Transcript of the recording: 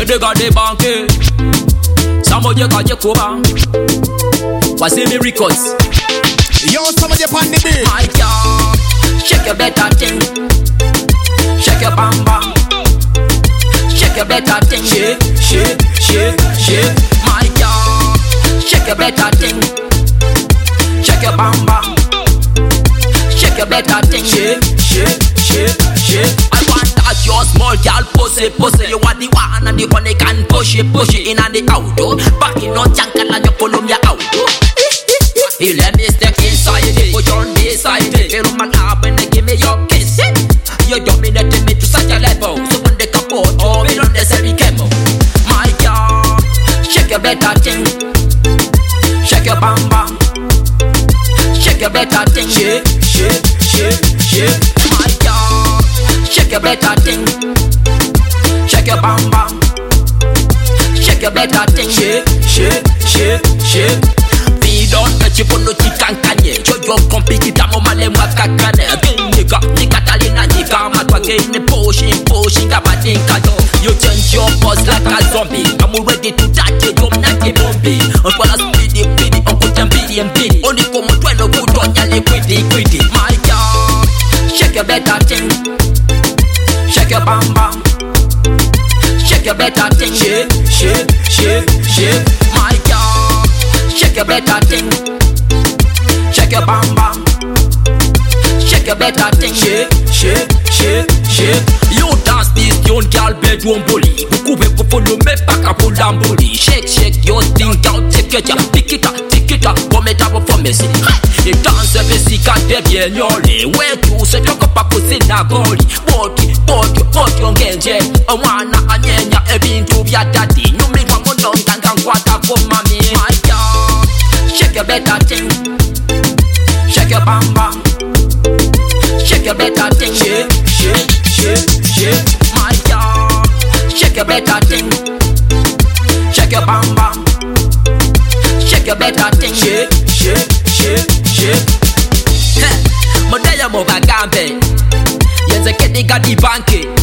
they got the banque. Some of you got your cover. What's in the records? Yo, some of you on the beat. My God, shake your better thing. Shake your bam bam. Shake your better thing. Shake, shake, shake, shake. My God, shake your better thing. Shake your bam bam. Shake your better thing. Shake, shake, shake, shake. I want that your small girl pussy, pussy. You want the one and the one can push it in and the auto. Back in on jungle and you pull your auto. You let me step inside it, put on this side it. You man up and they give me your kiss. You dominating me to such a level. So when they capot, oh, we don't necessarily camo. My God, shake your better thing. Shake your bam bam. Shake your better thing. Shake, shake, shake, shake. My God, shake your better thing. Shake your bam bam. Shake your better thing. Shake, shake, shake, shake. Don't touch you on no chicken kanye. Jojo compete tamo male mwakakane. Nigga, Catalina, nigga, matwage pushing gabatinka yo. You change your pose like a zombie. I'm ready to touch you, don't knock it bombi. On voit la speedy, on coûte un billion. On dit comme toi no good on y'a les quiddy. My God, shake your better thing. Shake your bam bam. Shake your better thing. Shake, shake, shake, shake. My God, shake your better thing. Shake your bam bam. Shake your better thing. Shake, shake, shake, shake. You dance this tune, girl, bedroom bully. Vous pouvez vous follow, mais pas qu'à pour l'amboli. Shake, shake your thing, girl, take it up. Pick it up, comme it up for me. Et danse, mais quand t'es bien yoli. Ouais, tu sais, tu pas pousser la goli. Body, on genje. On wanna anyenya, et bien tu viens daddy. Nous me voit mon nom, gang, quoi t'as pour mamie. My God, shake your better thing. Shake your bam bam. Shake your better thing. Shake, shake, shake, shake. My God, shake your better thing. Shake your bam bam. Shake your better thing. Shake, shake, shake, shake. Modaya mo bagambe. Yenze kedi gadi banke.